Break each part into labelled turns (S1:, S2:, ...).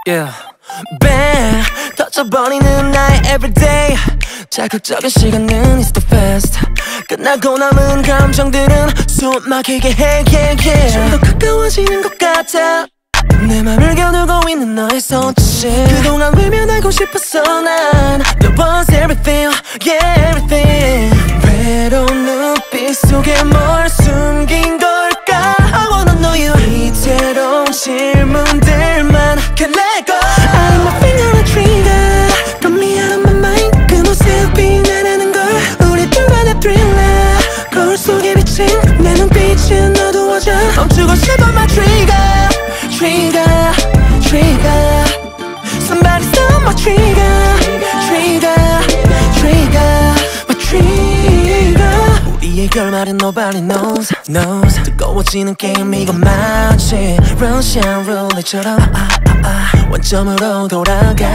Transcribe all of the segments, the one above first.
S1: Yeah. Bang 터져버리는 나의 everyday 자극적인 시간은 is the fast 끝나고 남은 감정들은 숨 막히게 해 yeah, yeah. 좀 더 가까워지는 것 같아 내 맘을 겨누고 있는 너의 손짓 그동안 외면하고 싶었어 난 There was everything, yeah everything 외로운 눈빛 속에 뭘 숨긴 걸까 I wanna know you 이태로운 질문들만 can't let go I'm my finger on trigger Got me out of my mind 그 모습이 나라는 걸 우리 둘만의 thriller 거울 속에 비친 내 눈빛은 어두워져 멈추고 싶어 my trigger Trigger, trigger Somebody stop my trigger Trigger, trigger My trigger 우리의 결말은 nobody knows 뜨거워지는 게임 이건 마치 Russian roulette처럼 원점으로 돌아가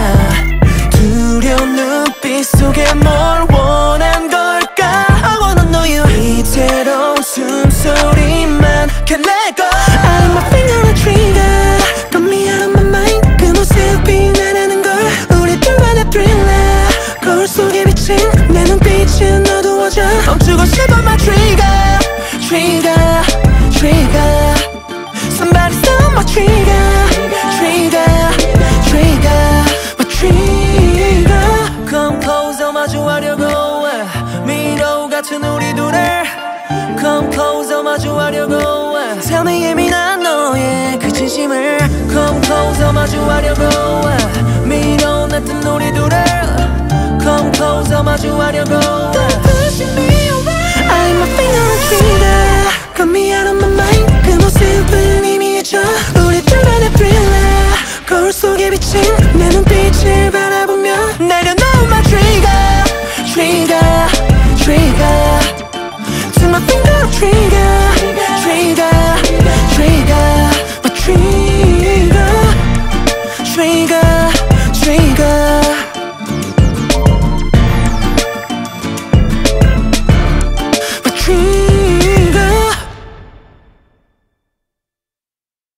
S1: 두려운 눈빛 속에 뭘 원한 걸까 I wanna know you 이태로운 숨소리만 can't let go I'm a finger on trigger Got me out of my mind 그 모습이 나라는 걸 우리 둘만의 thriller 거울 속에 비친 내 눈빛은 어두워져 멈추고 싶어 my trigger Trigger, trigger Somebody stop my trigger Trigger, trigger My trigger Come closer 마주하려고 미로 같은 우리 둘을 Come closer 마주하려고 Tell me 예민한 너의 그 진심을 Come closer 마주하려고 미로 같은 우리 둘을 Come closer 마주하려고 Don't push me away I'm a finger on trigger Got me out of my mind 그 모습은 희미해져 우리 둘만의 thriller 거울 속에 비친 내 눈빛을 바라보며 내려놓은 my trigger Trigger, trigger To my finger on trigger